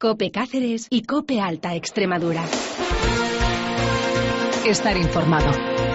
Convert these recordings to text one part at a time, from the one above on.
COPE Cáceres y COPE Alta Extremadura. Estar informado.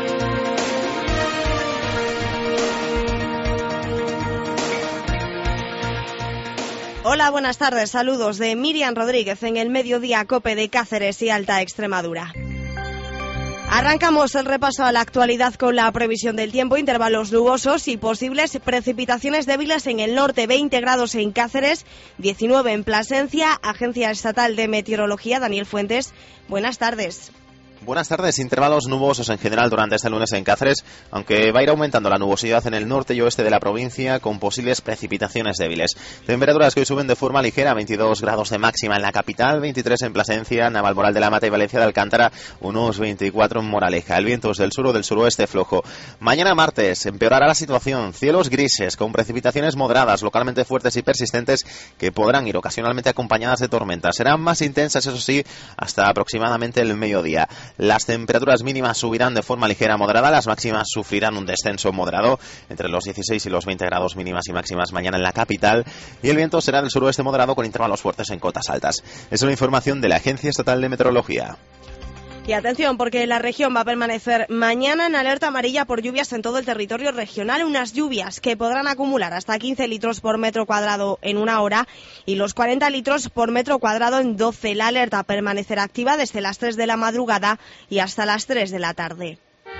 Hola, buenas tardes. Saludos de Miriam Rodríguez en el Mediodía COPE de Cáceres y Alta Extremadura. Arrancamos el repaso a la actualidad con la previsión del tiempo, intervalos nubosos y posibles precipitaciones débiles en el norte, 20 grados en Cáceres, 19 en Plasencia. Agencia Estatal de Meteorología, Daniel Fuentes, buenas tardes. Buenas tardes. Intervalos nubosos en general durante este lunes en Cáceres, aunque va a ir aumentando la nubosidad en el norte y oeste de la provincia con posibles precipitaciones débiles. Temperaturas que hoy suben de forma ligera, 22 grados de máxima en la capital, 23 en Plasencia, Navalmoral de la Mata y Valencia de Alcántara, unos 24 en Moraleja. El viento es del sur o del suroeste flojo. Mañana martes empeorará la situación, cielos grises con precipitaciones moderadas, localmente fuertes y persistentes que podrán ir ocasionalmente acompañadas de tormentas. Serán más intensas, eso sí, hasta aproximadamente el mediodía. Las temperaturas mínimas subirán de forma ligera a moderada, las máximas sufrirán un descenso moderado entre los 16 y los 20 grados mínimas y máximas mañana en la capital, y el viento será del suroeste moderado con intervalos fuertes en cotas altas. Es una información de la Agencia Estatal de Meteorología. Y atención, porque la región va a permanecer mañana en alerta amarilla por lluvias en todo el territorio regional, unas lluvias que podrán acumular hasta 15 litros por metro cuadrado en una hora y los 40 litros por metro cuadrado en 12. La alerta permanecerá activa desde las 3 de la madrugada y hasta las 3 de la tarde.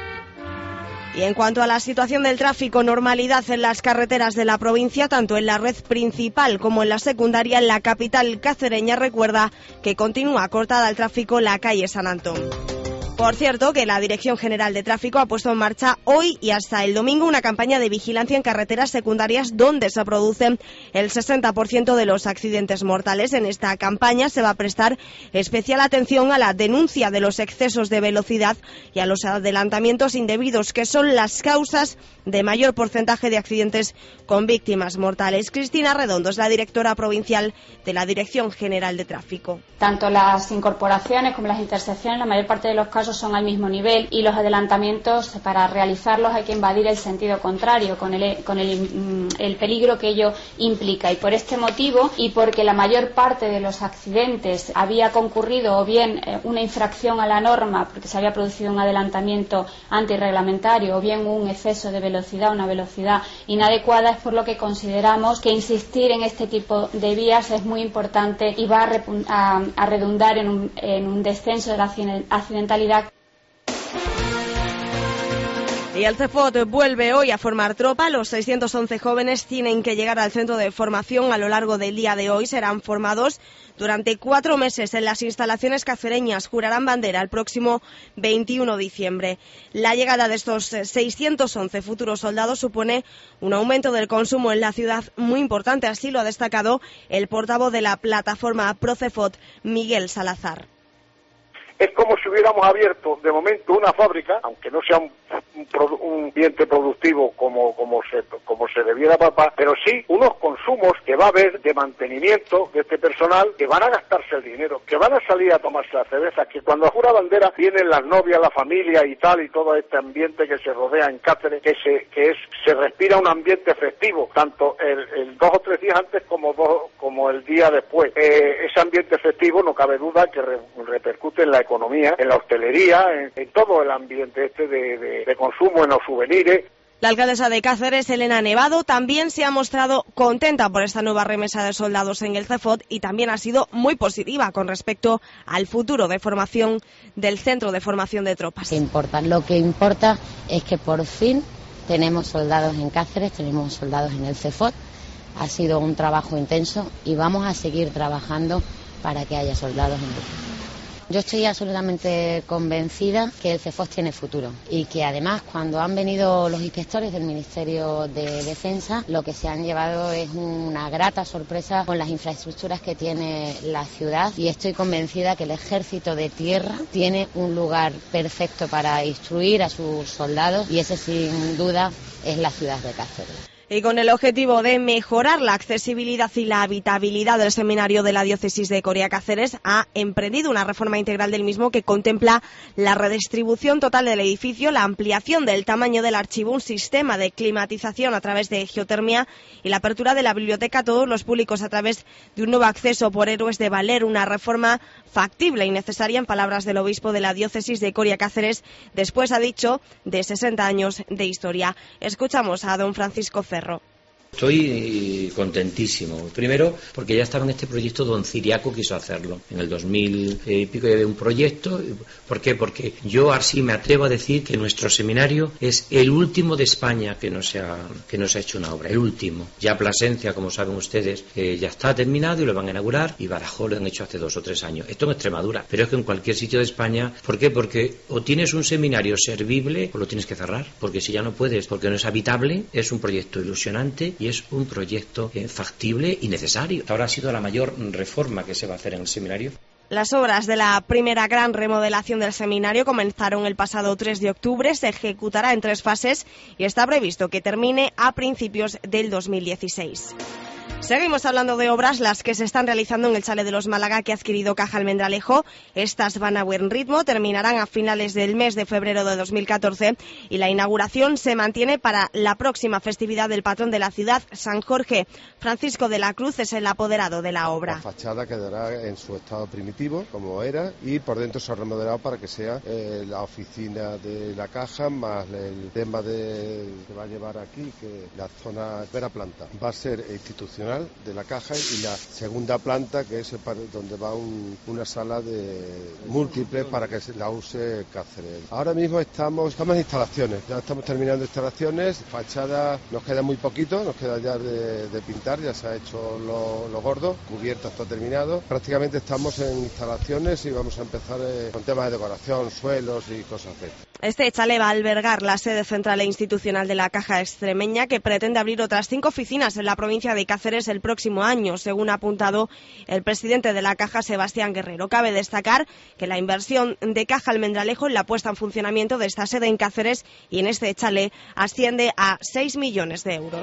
Y en cuanto a la situación del tráfico, normalidad en las carreteras de la provincia, tanto en la red principal como en la secundaria. En la capital cacereña recuerda que continúa cortada el tráfico la calle San Antón. Por cierto, que la Dirección General de Tráfico ha puesto en marcha hoy y hasta el domingo una campaña de vigilancia en carreteras secundarias donde se producen el 60% de los accidentes mortales. En esta campaña se va a prestar especial atención a la denuncia de los excesos de velocidad y a los adelantamientos indebidos, que son las causas de mayor porcentaje de accidentes con víctimas mortales. Cristina Redondo es la directora provincial de la Dirección General de Tráfico. Tanto las incorporaciones como las intersecciones, la mayor parte de los casos son al mismo nivel, y los adelantamientos, para realizarlos hay que invadir el sentido contrario con el peligro que ello implica. Y por este motivo, y porque la mayor parte de los accidentes había concurrido o bien una infracción a la norma porque se había producido un adelantamiento antirreglamentario o bien un exceso de velocidad, una velocidad inadecuada, es por lo que consideramos que insistir en este tipo de vías es muy importante y va a redundar en un descenso de la accidentalidad. Y el CEFOT vuelve hoy a formar tropa. Los 611 jóvenes tienen que llegar al centro de formación a lo largo del día de hoy. Serán formados durante 4 meses en las instalaciones cacereñas. Jurarán bandera el próximo 21 de diciembre. La llegada de estos 611 futuros soldados supone un aumento del consumo en la ciudad muy importante. Así lo ha destacado el portavoz de la plataforma ProCEFOT, Miguel Salazar. Es como si hubiéramos abierto de momento una fábrica, aunque no sea un ambiente productivo como se debiera papar, pero sí unos consumos que va a haber de mantenimiento de este personal, que van a gastarse el dinero, que van a salir a tomarse las cervezas, que cuando jura bandera vienen las novias, la familia y tal, y todo este ambiente que se rodea en Cáceres, se respira un ambiente festivo, tanto el 2 o 3 días antes como el día después. Ese ambiente festivo, no cabe duda que repercute en la economía, en la hostelería, en todo el ambiente de consumo, en los souvenirs. La alcaldesa de Cáceres, Elena Nevado, también se ha mostrado contenta por esta nueva remesa de soldados en el CEFOT y también ha sido muy positiva con respecto al futuro de formación del Centro de Formación de Tropas. Lo que importa es que por fin tenemos soldados en Cáceres, tenemos soldados en el CEFOT. Ha sido un trabajo intenso y vamos a seguir trabajando para que haya soldados en el CEFOT. Yo estoy absolutamente convencida que el CEFOT tiene futuro y que además cuando han venido los inspectores del Ministerio de Defensa lo que se han llevado es una grata sorpresa con las infraestructuras que tiene la ciudad, y estoy convencida que el Ejército de Tierra tiene un lugar perfecto para instruir a sus soldados, y ese sin duda es la ciudad de Cáceres. Y con el objetivo de mejorar la accesibilidad y la habitabilidad del seminario de la diócesis de Coria-Cáceres, ha emprendido una reforma integral del mismo que contempla la redistribución total del edificio, la ampliación del tamaño del archivo, un sistema de climatización a través de geotermia y la apertura de la biblioteca a todos los públicos a través de un nuevo acceso por Héroes de Valer, una reforma factible y necesaria, en palabras del obispo de la diócesis de Coria-Cáceres, después, ha dicho, de 60 años de historia. Escuchamos a don Francisco Ferro. Estoy contentísimo. Primero, porque ya estaba en este proyecto, don Ciriaco quiso hacerlo. En el 2000 y pico ya había un proyecto. ¿Por qué? Porque yo así me atrevo a decir que nuestro seminario es el último de España que no se ha hecho una obra, el último. Ya Plasencia, como saben ustedes, ya está terminado y lo van a inaugurar, y Badajoz lo han hecho hace 2 o 3 años. Esto en Extremadura, pero es que en cualquier sitio de España. ¿Por qué? Porque o tienes un seminario servible o lo tienes que cerrar, porque si ya no puedes, porque no es habitable, es un proyecto ilusionante y es un proyecto factible y necesario. Ahora ha sido la mayor reforma que se va a hacer en el seminario. Las obras de la primera gran remodelación del seminario comenzaron el pasado 3 de octubre, se ejecutará en 3 fases y está previsto que termine a principios del 2016. Seguimos hablando de obras, las que se están realizando en el Chalet de los Málaga que ha adquirido Caja Almendralejo. Estas van a buen ritmo, terminarán a finales del mes de febrero de 2014 y la inauguración se mantiene para la próxima festividad del patrón de la ciudad, San Jorge. Francisco de la Cruz es el apoderado de la obra. La fachada quedará en su estado primitivo, como era, y por dentro se ha remodelado para que sea la oficina de la Caja, más el tema que va a llevar aquí, que la zona primera planta va a ser institucional de la Caja, y la segunda planta, que es donde va una sala de múltiple para que la use Cáceres. Ahora mismo estamos en instalaciones, ya estamos terminando instalaciones, fachada nos queda muy poquito, nos queda ya de pintar, ya se ha hecho lo gordo, cubierta está terminado, prácticamente estamos en instalaciones y vamos a empezar con temas de decoración, suelos y cosas de estas. Este chalet va a albergar la sede central e institucional de la Caja extremeña, que pretende abrir otras 5 oficinas en la provincia de Cáceres el próximo año, según ha apuntado el presidente de la Caja, Sebastián Guerrero. Cabe destacar que la inversión de Caja Almendralejo en la puesta en funcionamiento de esta sede en Cáceres y en este chalet asciende a 6 millones de euros.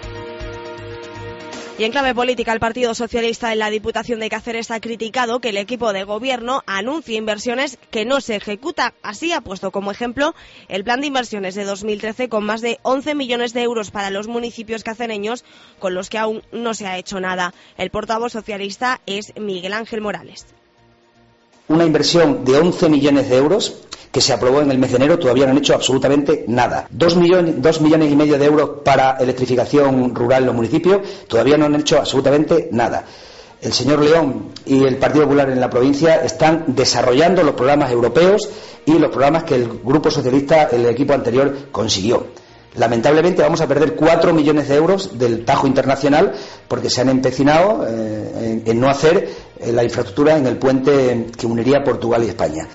Y en clave política, el Partido Socialista en la Diputación de Cáceres ha criticado que el equipo de gobierno anuncie inversiones que no se ejecutan. Así ha puesto como ejemplo el plan de inversiones de 2013 con más de 11 millones de euros para los municipios cacereños, con los que aún no se ha hecho nada. El portavoz socialista es Miguel Ángel Morales. Una inversión de 11 millones de euros que se aprobó en el mes de enero, todavía no han hecho absolutamente nada. 2 millones y medio de euros para electrificación rural en los municipios, todavía no han hecho absolutamente nada. El señor León y el Partido Popular en la provincia están desarrollando los programas europeos y los programas que el Grupo Socialista, el equipo anterior, consiguió. Lamentablemente vamos a perder 4 millones de euros del Tajo Internacional porque se han empecinado en no hacer la infraestructura en el puente que uniría Portugal y España.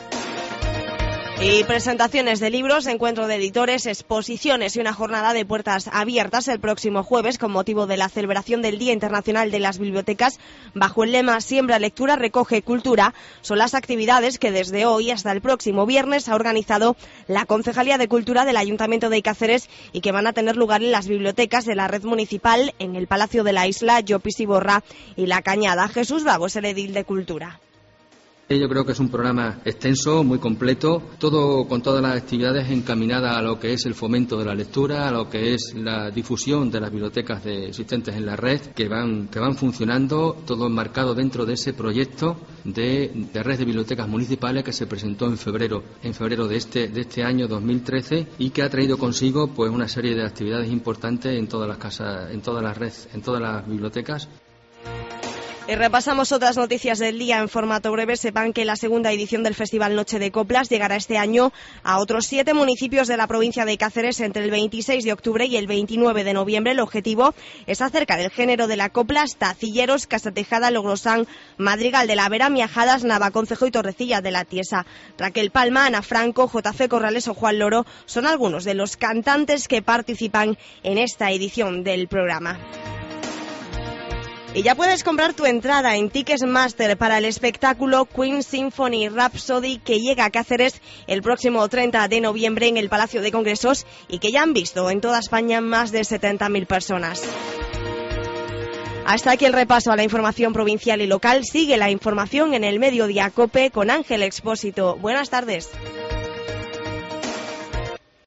Y presentaciones de libros, encuentro de editores, exposiciones y una jornada de puertas abiertas el próximo jueves con motivo de la celebración del Día Internacional de las Bibliotecas. Bajo el lema Siembra lectura, recoge cultura, son las actividades que desde hoy hasta el próximo viernes ha organizado la Concejalía de Cultura del Ayuntamiento de Cáceres y que van a tener lugar en las bibliotecas de la red municipal, en el Palacio de la Isla, Llopis y Borra y La Cañada. Jesús Bravo es el edil de Cultura. Yo creo que es un programa extenso, muy completo, todo con todas las actividades encaminadas a lo que es el fomento de la lectura, a lo que es la difusión de las bibliotecas existentes en la red, que van funcionando, todo enmarcado dentro de ese proyecto de red de bibliotecas municipales que se presentó en febrero de este año 2013 y que ha traído consigo pues una serie de actividades importantes en todas las casas, en todas las bibliotecas. Y repasamos otras noticias del día en formato breve. Sepan que la segunda edición del Festival Noche de Coplas llegará este año a otros 7 municipios de la provincia de Cáceres entre el 26 de octubre y el 29 de noviembre. El objetivo es acercar el género de la copla hasta Cilleros, Casatejada, Logrosán, Madrigal de la Vera, Miajadas, Navaconcejo y Torrecilla de la Tiesa. Raquel Palma, Ana Franco, JC Corrales o Juan Loro son algunos de los cantantes que participan en esta edición del programa. Y ya puedes comprar tu entrada en Ticketmaster para el espectáculo Queen Symphony Rhapsody, que llega a Cáceres el próximo 30 de noviembre en el Palacio de Congresos y que ya han visto en toda España más de 70.000 personas. Hasta aquí el repaso a la información provincial y local. Sigue la información en el Mediodía COPE con Ángel Expósito. Buenas tardes.